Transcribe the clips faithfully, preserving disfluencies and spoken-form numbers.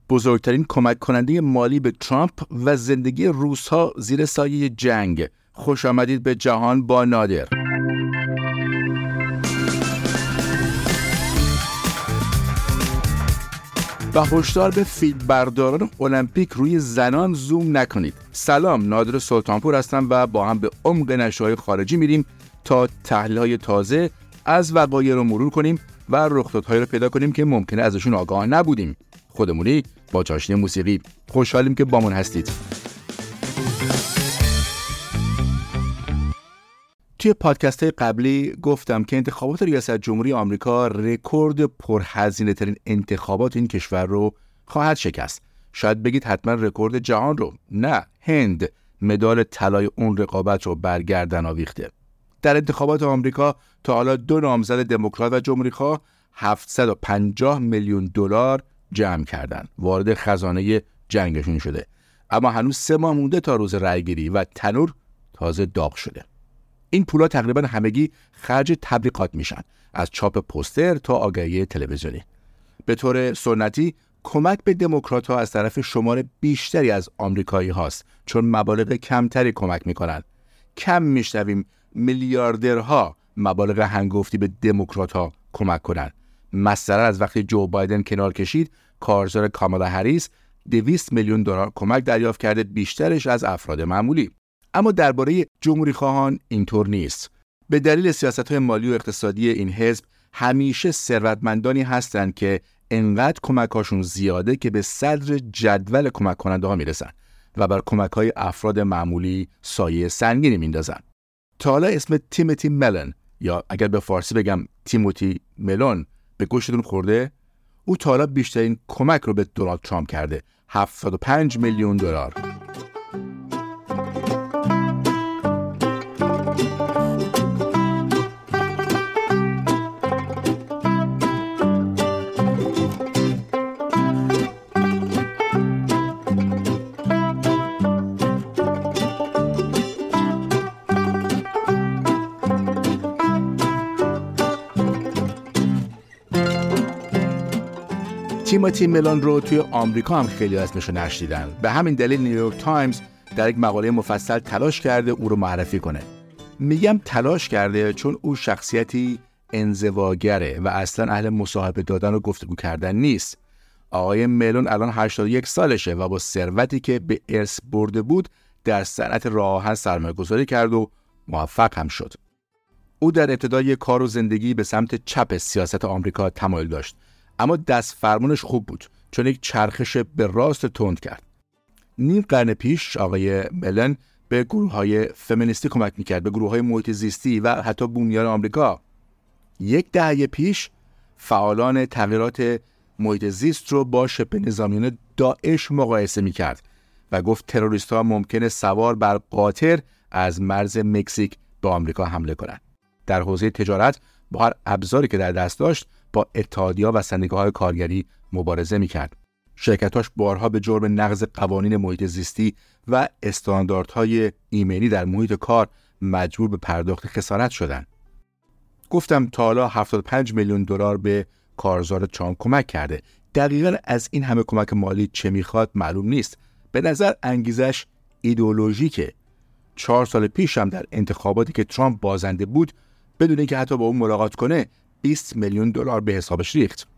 بزرگترین کمک کننده مالی به ترامپ و زندگی روس‌ها زیر سایه جنگ. خوش آمدید به جهان با نادر. و هشدار به فیلمبرداران المپیک روی زنان زوم نکنید. سلام، نادر سلطانپور هستم و با هم به عمق نشریه‌های خارجی میریم تا تحلیل‌های تازه از وقایع رو مرور کنیم و رخدادهایی رو پیدا کنیم که ممکنه ازشون آگاه نبودیم. خودمونی با چاشنی موسیقی. خوشحالیم که بامون هستید. توی پادکست قبلی گفتم که انتخابات ریاست جمهوری آمریکا رکورد پرهزینه ترین انتخابات این کشور رو خواهد شکست. شاید بگید حتما رکورد جهان رو. نه، هند مدال طلای اون رقابت رو برگردن آویخته. در انتخابات آمریکا تا حالا دو نامزد دموکرات و جمهوری‌خواه هفتصد و پنجاه میلیون دلار جمع کردن. وارد خزانه جنگشون شده. اما هنوز سه ماه مونده تا روز رأی‌گیری و تنور تازه داغ شده. این پولا تقریبا همگی خرج تبلیغات میشن، از چاپ پوستر تا آگهی تلویزیونی. به طور سنتی کمک به دموکرات‌ها از طرف شمار بیشتری از آمریکایی هاست، چون مبالغ کمتری کمک میکنن. کم میشنویم میلیاردرها مبالغ هنگفتی به دموکرات‌ها کمک کنن. مثلا از وقتی جو بایدن کنار کشید، کارزار کامالا هریس دویست میلیون دلار کمک دریافت کرده، بیشترش از افراد معمولی. اما درباره جمهوری خواهان اینطور نیست. به دلیل سیاست‌های مالی و اقتصادی این حزب همیشه ثروتمندانی هستند که انقدر کمک‌هاشون زیاده که به صدر جدول کمک کننده ها میرسن و بر کمک‌های افراد معمولی سایه سنگینی میندازن. تا حالا اسم تیموتی ملن یا اگر به فارسی بگم تیموتی ملون به گوشتون خورده؟ او تا حالا بیشترین کمک رو به دونالد ترامپ کرده، هفتاد و پنج میلیون دلار. تیموتی ملون رو توی آمریکا هم خیلی اسمشو نشنیدن. به همین دلیل نیویورک تایمز در یک مقاله مفصل تلاش کرده او رو معرفی کنه. میگم تلاش کرده چون او شخصیتی انزواگره و اصلا اهل مصاحبه دادن و گفتگو کردن نیست. آقای ملون الان هشتاد و یک سالشه و با ثروتی که به ارث برده بود در صنعت راه آهن سرمایه‌گذاری کرد و موفق هم شد. او در ابتدای کار و زندگی به سمت چپ سیاست آمریکا تمایل داشت، اما دست فرمونش خوب بود چون یک چرخش به راست تند کرد. نیم قرن پیش آقای ملن به گروه‌های فمینیستی کمک می‌کرد، به گروه‌های محیط زیستی و حتی بومیان آمریکا. یک دهه پیش فعالان تغییرات محیط زیست رو با شبه نظامیان داعش مقایسه می‌کرد و گفت تروریست‌ها ممکنه سوار بر قاطر از مرز مکزیک به آمریکا حمله کنند. در حوزه تجارت با هر ابزاری که در دست داشت با اتحادیه‌ها و سندیکاهای کارگری مبارزه می‌کرد. شرکت‌هاش بارها به جرم نقض قوانین محیط زیستی و استانداردهای ایمنی در محیط کار مجبور به پرداخت خسارت شدند. گفتم تا حالا هفتاد و پنج میلیون دلار به کارزار ترامپ کمک کرده. دقیقاً از این همه کمک مالی چه می‌خواد معلوم نیست. به نظر انگیزش ایدئولوژیکه. چهار سال پیش هم در انتخاباتی که ترامپ بازنده بود بدون اینکه حتی با اون ملاقات کنه بیست میلیون دلار به حسابش ریخت.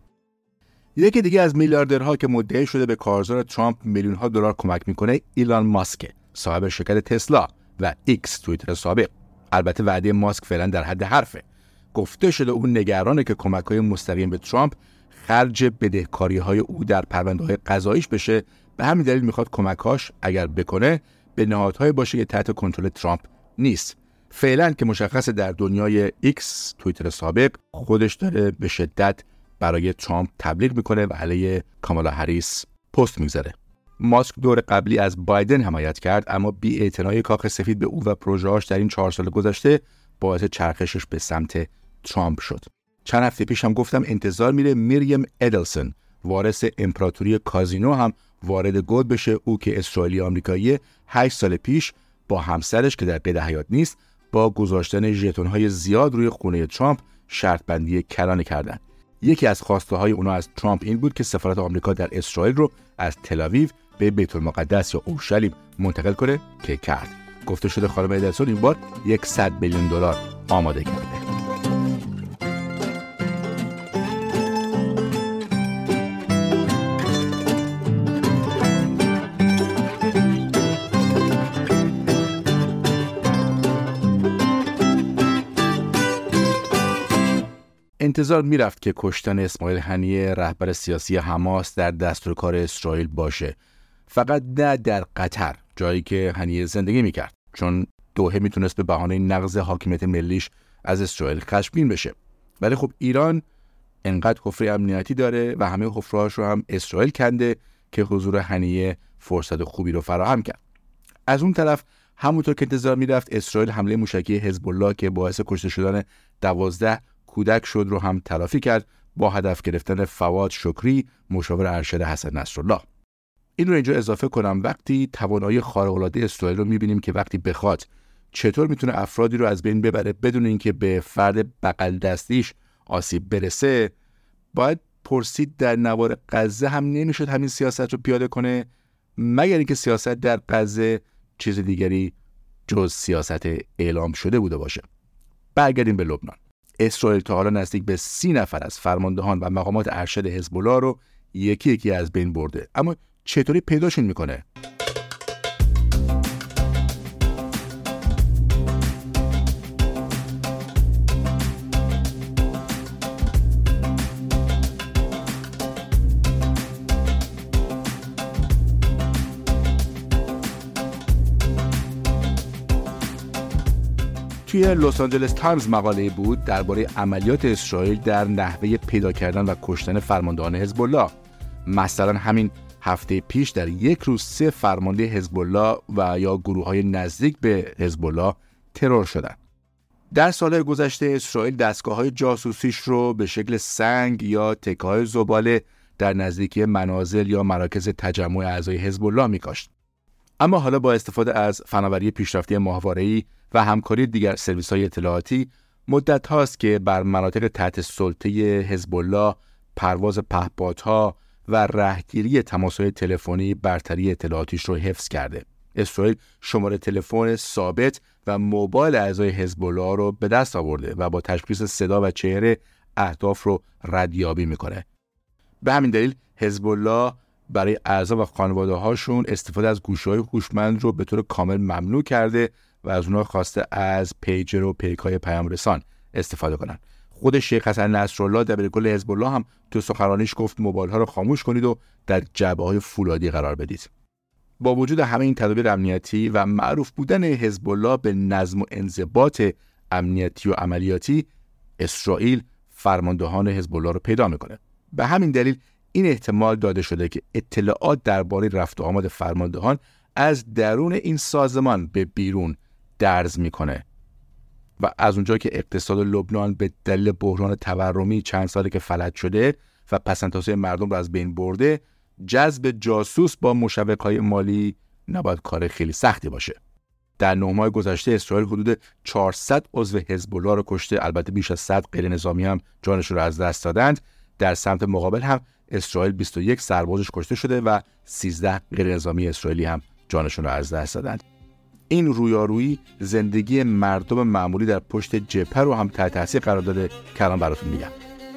یکی دیگه از میلیاردرها که مدعی شده به کارزار ترامپ میلیون ها دلار کمک میکنه ایلان ماسک، صاحب شرکت تسلا و ایکس توییتر سابق. البته وعده ماسک فعلا در حد حرفه. گفته شده اون نگرانه که کمک‌های مستقیم به ترامپ خرج بدهکاری‌های او در پرونده‌های قضاییش بشه. به همین دلیل میخواد کمک‌هاش اگر بکنه به نهادهای باشه که تحت کنترل ترامپ نیست. فعلا که مشخصه در دنیای ایکس توییتر سابق خودش داره به شدت برای ترامپ تبلیغ میکنه و علیه کامالا هریس پست میذاره. ماسک دور قبلی از بایدن حمایت کرد، اما بی‌اعتنایی کاخ سفید به او و پروژه‌اش در این چهار سال گذشته باعث چرخشش به سمت ترامپ شد. چند هفته پیش هم گفتم انتظار میره میریم ادلسون، وارث امپراتوری کازینو، هم وارد گود بشه. او که اسرائیلی آمریکایی هشت سال پیش با همسرش که در قید حیات نیست با گذاشتن ژتون‌های زیاد روی خونه ترامپ شرط بندی کلانه کردن. یکی از خواسته های اونا از ترامپ این بود که سفارت آمریکا در اسرائیل رو از تل‌آویو به بیت المقدس یا اورشلیم منتقل کنه که کرد. گفته شده خانم ادلسون این بار صد میلیون دلار آماده کرده. انتظار میرفت که کشتن اسماعیل هنیه رهبر سیاسی حماس در دستورکار اسرائیل باشه، فقط نه در قطر، جایی که هنیه زندگی میکرد، چون دوحه میتونست به بهانه نقض حاکمیت ملیش از اسرائیل خشمگین بشه. ولی خب ایران انقدر حفره امنیتی داره و همه حفره‌هاش رو هم اسرائیل کنده که حضور هنیه فرصت خوبی رو فراهم کرد. از اون طرف همونطور که انتظار میرفت اسرائیل حمله موشکی حزب الله که باعث کشته شدن دوازده کودک شد رو هم تلافی کرد با هدف گرفتن فواد شکری مشاور ارشد حسن نصرالله. این رو اینجا اضافه کنم، وقتی توانایی خارق‌العاده اسرائیل رو می‌بینیم که وقتی بخواد چطور میتونه افرادی رو از بین ببره بدون اینکه به فرد بغل دستیش آسیب برسه، باید پرسید در نوار غزه هم نمیشد همین سیاست رو پیاده کنه، مگر اینکه سیاست در غزه چیز دیگری جز سیاست اعلام شده بوده باشه. برگردیم به لبنان. اسرائیل تا حالا نزدیک به سی نفر از فرماندهان و مقامات ارشد حزب الله رو یکی یکی از بین برده، اما چطوری پیداشون میکنه؟ توی لس آنجلس تایمز مقاله بود درباره عملیات اسرائیل در نحوه پیدا کردن و کشتن فرماندهان حزب الله. مثلا همین هفته پیش در یک روز سه فرمانده حزب الله و یا گروه‌های نزدیک به حزب الله ترور شدند. در سال‌های گذشته اسرائیل دستگاه‌های جاسوسیش رو به شکل سنگ یا تکه‌های زباله در نزدیکی منازل یا مراکز تجمع اعضای حزب الله می‌کاشت. اما حالا با استفاده از فناوری پیشرفته ماهواره‌ای و همکاری دیگر سرویس‌های اطلاعاتی مدت هاست که بر مناطق تحت سلطه حزب الله پرواز پهپادها و رهگیری تماس‌های تلفنی برتری اطلاعاتیش رو حفظ کرده. اسرائیل شماره تلفن ثابت و موبایل اعضای حزب الله رو به دست آورده و با تشخیص صدا و چهره اهداف رو ردیابی میکنه. به همین دلیل حزب الله برای اعضا و خانواده‌هاشون استفاده از گوشی‌های هوشمند رو به طور کامل ممنوع کرده و از اونها خواسته از پیجر و پیک‌های پیام رسان استفاده کنن. خود شیخ حسن نصرالله دبیرکل حزب الله هم تو سخنرانیش گفت موبایل‌ها رو خاموش کنید و در جعبه‌های فولادی قرار بدید. با وجود همه این تدابیر امنیتی و معروف بودن حزب الله به نظم و انضباط امنیتی و عملیاتی، اسرائیل فرماندهان حزب الله رو پیدا میکنه. به همین دلیل این احتمال داده شده که اطلاعات درباره رفت و آمد فرماندهان از درون این سازمان به بیرون درز میکنه و از اونجا که اقتصاد لبنان به دلیل بحران تورمی چند ساله که فلج شده و پسندازی مردم رو از بین برده، جذب جاسوس با مشوق‌های مالی نباید کار خیلی سختی باشه. در نه ماه گذشته اسرائیل حدود چهارصد عضو حزب الله رو کشته، البته بیش از صد غیر نظامی هم جانشون رو از دست دادند. در سمت مقابل هم اسرائیل بیست و یک سربازش کشته شده و سیزده غیر نظامی اسرائیلی هم جانشون رو از دست دادند. این رویارویی زندگی مردم معمولی در پشت جبهه رو هم تحت تاثیر قرار داده که الان براتون میگم.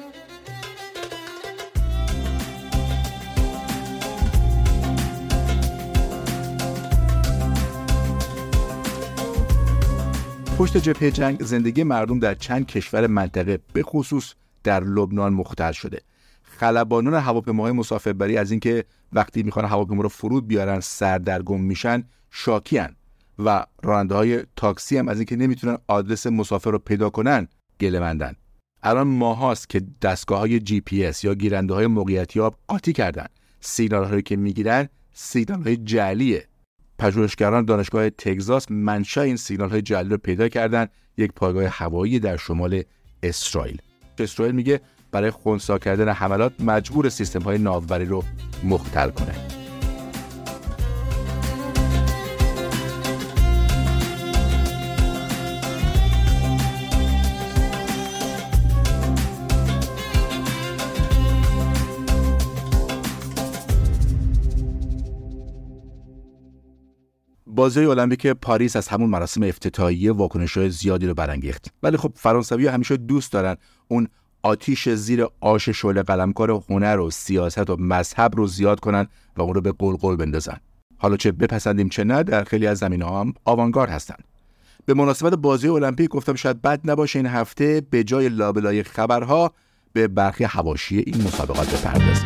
پشت جبهه جنگ زندگی مردم در چند کشور منطقه به خصوص در لبنان مختل شده. خلبانان هواپیماهای مسافربری از اینکه وقتی میخوان هواپیما رو فرود بیارن سردرگم میشن شاکیان و راننده‌های تاکسی هم از اینکه نمیتونن آدرس مسافر رو پیدا کنن گله‌مندن. الان ماهاست که دستگاه‌های جی پی اس یا گیرنده‌های موقعیتیاب قاطی کردن. سیگنال‌هایی که میگیرن سیگنال‌های جعلیه. پژوهشگران دانشگاه تگزاس منشأ این سیگنال‌های جعلی رو پیدا کردن، یک پایگاه هوایی در شمال اسرائیل. اسرائیل میگه برای خنثی کردن حملات مجبور سیستم‌های ناوبری رو مختل کنه. بازی المپیک پاریس از همون مراسم افتتاحیه واکنش‌های زیادی رو برانگیخت. ولی خب فرانسوی‌ها همیشه دوست دارن اون آتیش زیر آش شعله قلمکار هنر و سیاست و مذهب رو زیاد کنن و اون رو به قلقل بندازن. حالا چه بپسندیم چه نه، در خیلی از زمینه‌ها هم آوانگارد هستن. به مناسبت بازی المپیک گفتم شاید بد نباشه این هفته به جای لابلای خبرها به برخی حواشی این مسابقات بپردازیم.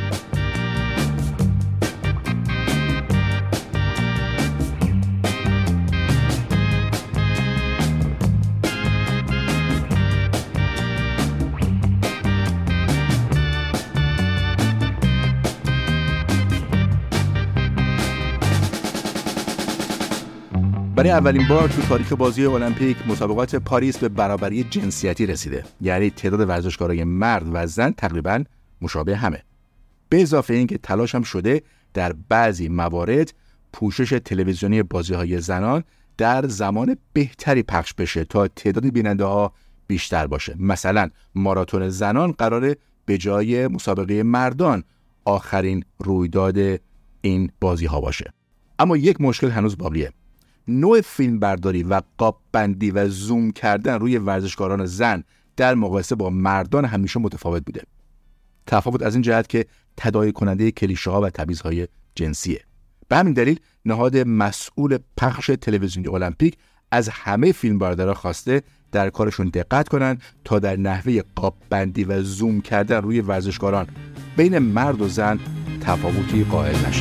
برای اولین بار تو تاریخ بازی المپیک مسابقات پاریس به برابری جنسیتی رسیده. یعنی تعداد ورزشکارای مرد و زن تقریباً مشابه همه. به اضافه اینکه تلاش هم شده در بعضی موارد پوشش تلویزیونی بازی‌های زنان در زمان بهتری پخش بشه تا تعداد بیننده‌ها بیشتر باشه. مثلا ماراتون زنان قراره به جای مسابقه مردان آخرین رویداد این بازی‌ها باشه. اما یک مشکل هنوز باقیه. نوع فیلم برداری و قاب بندی و زوم کردن روی ورزشکاران زن در مقایسه با مردان همیشه متفاوت بوده. تفاوت از این جهت که تداعی کننده کلیشه ها و تبعیض‌های جنسیه. به همین دلیل نهاد مسئول پخش تلویزیونی المپیک از همه فیلم بردارا خواسته در کارشون دقت کنن تا در نحوه قاب بندی و زوم کردن روی ورزشکاران بین مرد و زن تفاوتی قائل نشن.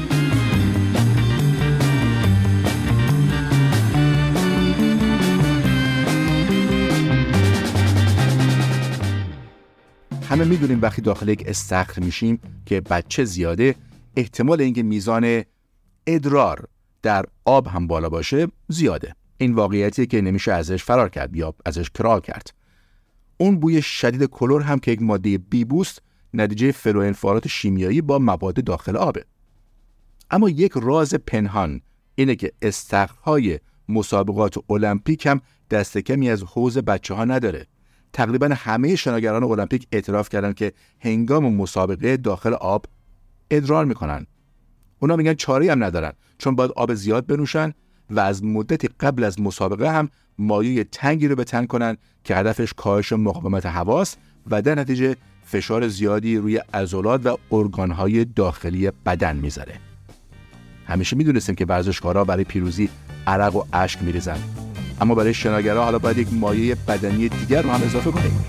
همه میدونیم وقتی داخل یک استخر میشیم که بچه زیاده، احتمال اینکه میزان ادرار در آب هم بالا باشه زیاده. این واقعیتیه که نمیشه ازش فرار کرد یا ازش کرار کرد. اون بوی شدید کلور هم که یک ماده بیبوست نتیجه فلوانفعالات شیمیایی با مواد داخل آبه. اما یک راز پنهان اینه که استخرهای مسابقات المپیک هم دست کمی از حوض بچه ها نداره. تقریبا همه شناگران المپیک اعتراف کردن که هنگام مسابقه داخل آب ادرار میکنن. اونا میگن چاره‌ای هم ندارن چون باید آب زیاد بنوشن و از مدتی قبل از مسابقه هم مایع تنگی رو به تن کنن که هدفش کاهش مقاومت هواست و در نتیجه فشار زیادی روی عضلات و ارگانهای داخلی بدن میذاره. همیشه میدونستیم که ورزشکارا برای پیروزی عرق و اشک میریزن، اما برای شناگرها حالا باید یک مایع بدنی دیگر رو هم اضافه کنیم.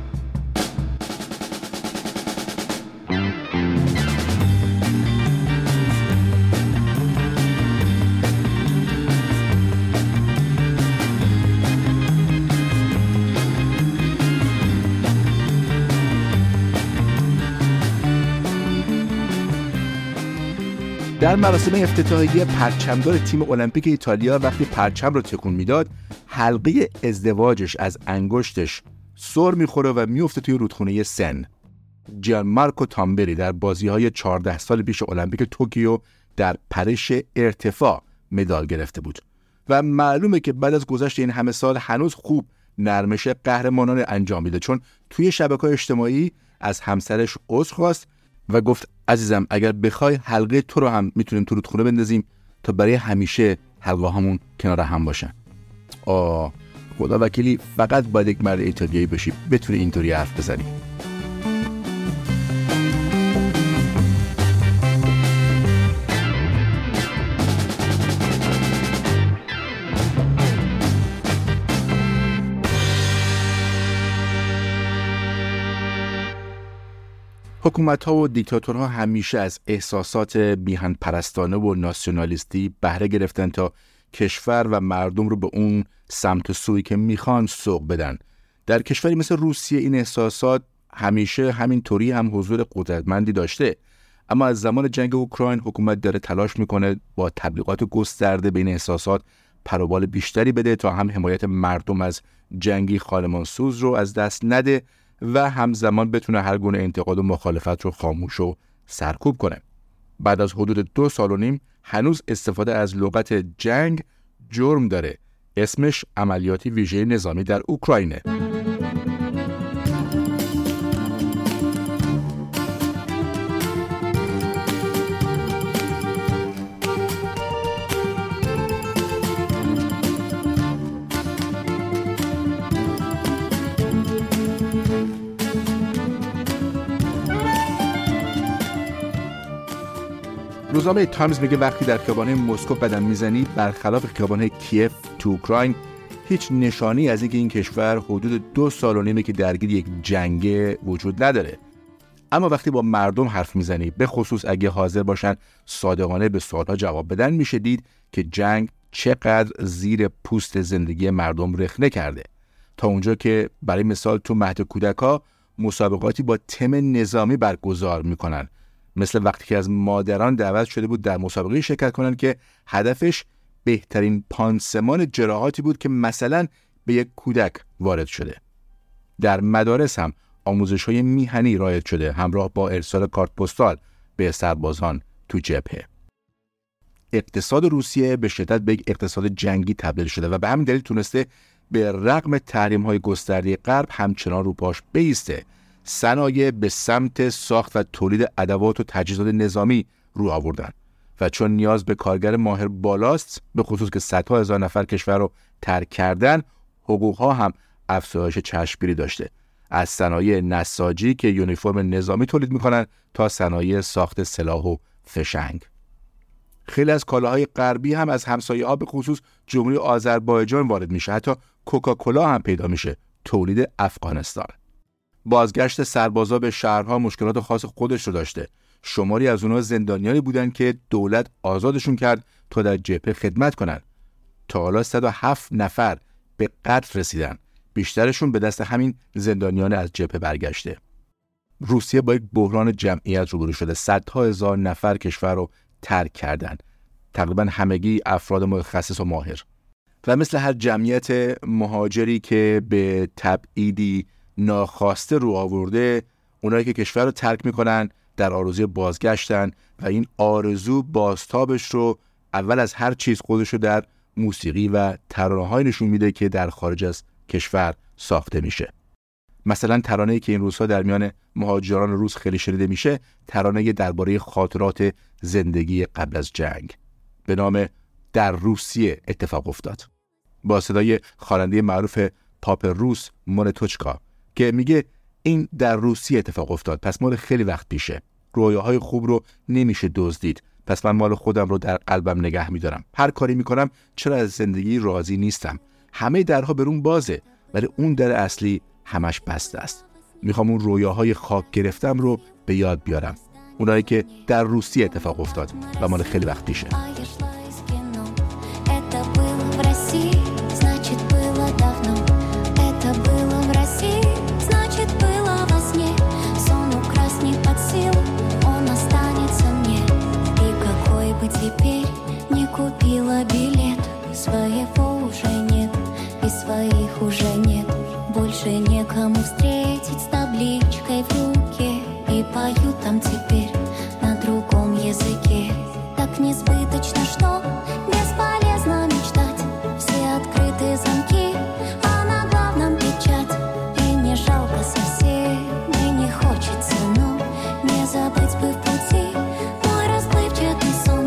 در مراسم افتتاحیه پرچمدار تیم المپیک ایتالیا وقتی پرچم رو تکون میداد، حلقه ازدواجش از انگشتش سر میخوره و میفته توی رودخونه سن. جان مارکو تامبری در بازی‌های چهارده سال پیش المپیک توکیو در پرش ارتفاع مدال گرفته بود و معلومه که بعد از گذشت این همه سال هنوز خوب نرمش قهرمانان انجام میده، چون توی شبکه‌های اجتماعی از همسرش عذر خواست و گفت عزیزم اگر بخوای حلقه تو رو هم میتونیم تو رودخونه بندازیم تا برای همیشه حلقه همون کنار هم باشن. آه خدا وکیلی فقط باید یک مرد ایتالیایی باشی بتونی اینطوری حرف بزنی. حکومت‌ها و دیکتاتورها همیشه از احساسات میهن پرستانه و ناسیونالیستی بهره گرفتن تا کشور و مردم رو به اون سمت و سوی که میخوان سوق بدن. در کشوری مثل روسیه این احساسات همیشه همین طوری هم حضور قدرتمندی داشته، اما از زمان جنگ اوکراین حکومت داره تلاش میکنه با تبلیغات گسترده بین احساسات پروبال بیشتری بده تا هم حمایت مردم از جنگی خانمانسوز رو از دست نده و همزمان بتونه هر گونه انتقاد و مخالفت رو خاموش و سرکوب کنه. بعد از حدود دو سال و نیم هنوز استفاده از لغت جنگ جرم داره. اسمش عملیاتی ویژه نظامی در اوکراینه. روزنامه تایمز میگه وقتی در خیابان‌های مسکو قدم میزنی، برخلاف خیابان‌های کیف تو اوکراین، هیچ نشانی از اینکه این کشور حدود دو سال و نیمه که درگیر یک جنگ وجود نداره. اما وقتی با مردم حرف میزنی، به خصوص اگه حاضر باشن صادقانه به سوالها جواب بدن، میشه دید که جنگ چقدر زیر پوست زندگی مردم رخنه کرده. تا اونجا که برای مثال تو مهد کودک‌ها مسابقاتی با تم نظامی برگزار میکنن، مثل وقتی که از مادران دعوت شده بود در مسابقه شرکت کنن که هدفش بهترین پانسمان جراحاتی بود که مثلا به یک کودک وارد شده. در مدارس هم آموزش‌های میهنی رایج شده، همراه با ارسال کارت پستال به سربازان تو جبهه. اقتصاد روسیه به شدت به یک اقتصاد جنگی تبدیل شده و به همین دلیل تونسته به رغم تحریم‌های گسترده غرب همچنان رو پاش بایسته. صنایع به سمت ساخت و تولید ادوات و تجهیزات نظامی رو آوردن و چون نیاز به کارگر ماهر بالاست، به خصوص که صدها هزار نفر کشور رو ترک کردن، حقوق‌ها هم افزایش چشمگیری داشته. از صنایع نساجی که یونیفرم نظامی تولید میکنن تا صنایع ساخت سلاح و فشنگ. خیلی از کالاهای غربی هم از همسایه‌ها به خصوص جمهوری آذربایجان وارد میشه. حتی کوکاکولا هم پیدا میشه تولید افغانستان. بازگشت سربازا به شهرها مشکلات خاص خودش رو داشته. شماری از اونها زندانیانی بودن که دولت آزادشون کرد تا در جبهه خدمت کنن. تا حالا صد و هفت نفر به قتل رسیدن، بیشترشون به دست همین زندانیان از جبهه برگشته. روسیه با یک بحران جمعیت روبرو شده. صدها هزار نفر کشور رو ترک کردن، تقریبا همگی افراد متخصص و ماهر. و مثل هر جمعیت مهاجری که به تبعیدی ناخواسته رو آورده، اونایی که کشور رو ترک میکنن در آرزوی بازگشتن و این آرزو بازتابش رو اول از هر چیز خودش رو در موسیقی و ترانه‌های نشون میده که در خارج از کشور ساخته میشه. مثلا ترانه‌ای که این روزها در میان مهاجران روس خیلی شنیده میشه، ترانه درباره خاطرات زندگی قبل از جنگ به نام در روسیه اتفاق افتاد، با صدای خواننده معروف پاپ روس مونتوچکا که میگه این در روسیه اتفاق افتاد، پس مال خیلی وقت پیشه. رویاهای خوب رو نمیشه دزدید، پس من مال خودم رو در قلبم نگه میدارم. هر کاری میکنم چرا از زندگی راضی نیستم. همه درها برون بازه، ولی اون در اصلی همش بسته است. میخوام اون رویاهای خاک گرفتم رو به یاد بیارم، اونایی که در روسیه اتفاق افتاد و مال خیلی وقت پیشه. Теперь не купила билет, своего уже нет, и своих уже нет. Больше некому встретить с табличкой в руке, и поют там теперь на другом языке. Так несбыточно, что бесполезно мечтать. Все открыты замки, а на главном печать. И не жалко совсем, и не хочется, но не забыть бы в пути мой расплывчатый сон.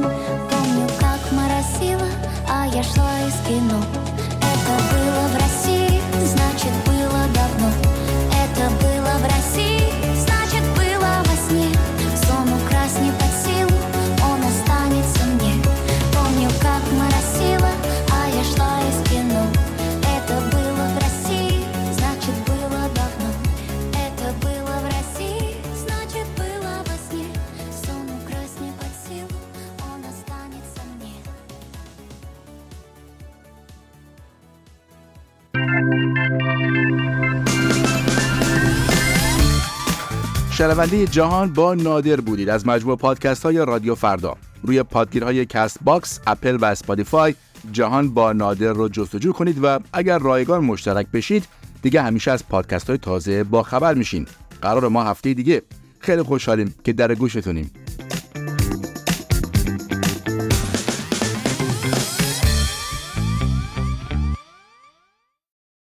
А я шла из кино. Это было в России, значит было давно. Это было в России, значит было во сне. Сон украсть не под силу, он останется мне. Помню, как моросило, а я шла из кино. Это было в России, значит было давно. Это было в России, значит было во сне. Сон украсть не под силу, он останется мне. شنونده جهان با نادر بودید از مجموعه پادکست های رادیو فردا. روی پادگیرهای کست باکس، اپل و اسپاتیفای جهان با نادر رو جستجو کنید و اگر رایگان مشترک بشید دیگه همیشه از پادکست های تازه با خبر میشین. قرار ما هفته دیگه خیلی خوشحالیم که در گوشتونیم.